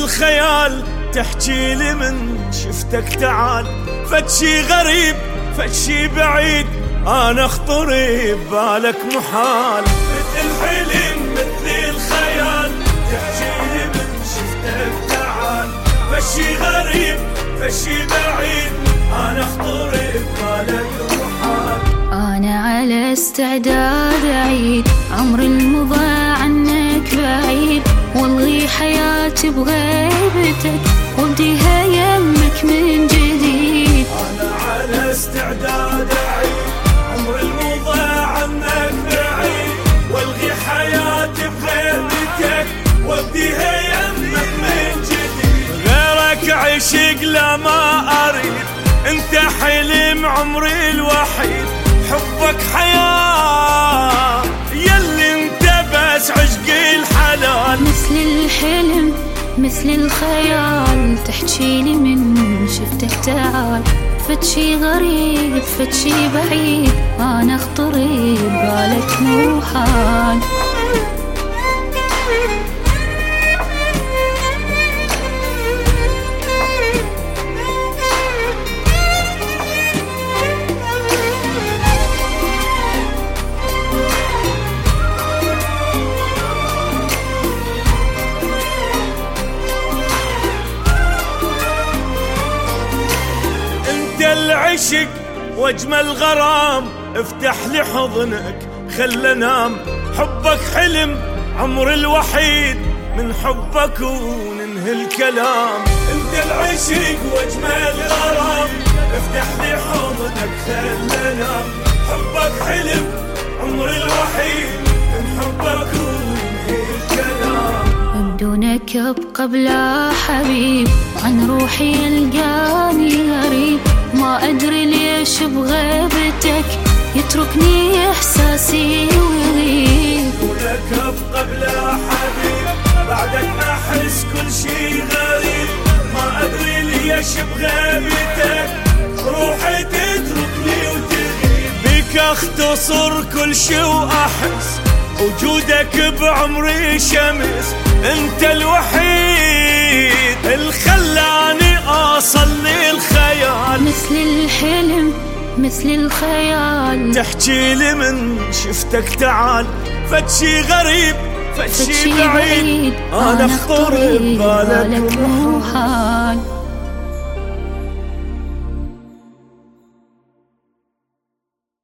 الخيال تحكي لي من شفتك تعال، فتشي غريب فتشي بعيد انا اخطري ببالك محال. مثل الحلم مثل الخيال تحكي لي من شفتك تعال، فتشي غريب فتشي بعيد انا اخطري ببالك محال. أنا على استعداد أعيد عمر المضى عنك بعيد، والغي حياتي بغيبتك وابديها يمك من جديد. أنا على استعداد أعيد عمر المضى عنك بعيد، والغي حياتي بغيبتك وابديها يمك من جديد. غيرك عشق لا ما أريد، انت حلم عمري الوحيد، حبك حياة يلي انت بس عشقي الحلال. مثل الحلم مثل الخيال تحكي لي من شفتك تعال، فتشي غريب فتشي بعيد انا اخطري ببالك محال. العشق واجمل غرام افتح لي حضنك خل نام، حبك حلم عمر الوحيد من حبك وننهي الكلام. انت العشق واجمل غرام افتح لي حضنك خل نام، حبك حلم عمر الوحيد من حبك وننهي الكلام. بدونك ابقى بلا حبيب، عن روحي يلقاني غريب، ما أدري ليش بغيبتك يتركني إحساسي ويغيب. ولك أبقى بلا حبيب بعدك أحس كل شي غريب، ما أدري ليش بغيبتك روحي تتركني وتغيب. بك أختصر كل شي وأحس وجودك بعمري شمس، أنت الوحيد الخلاني أصل للخيال. مثل الحلم مثل الخيال تحكي لي من شفتك تعال، فتشي غريب فتشي بعيد انا اخطر ببالك محال.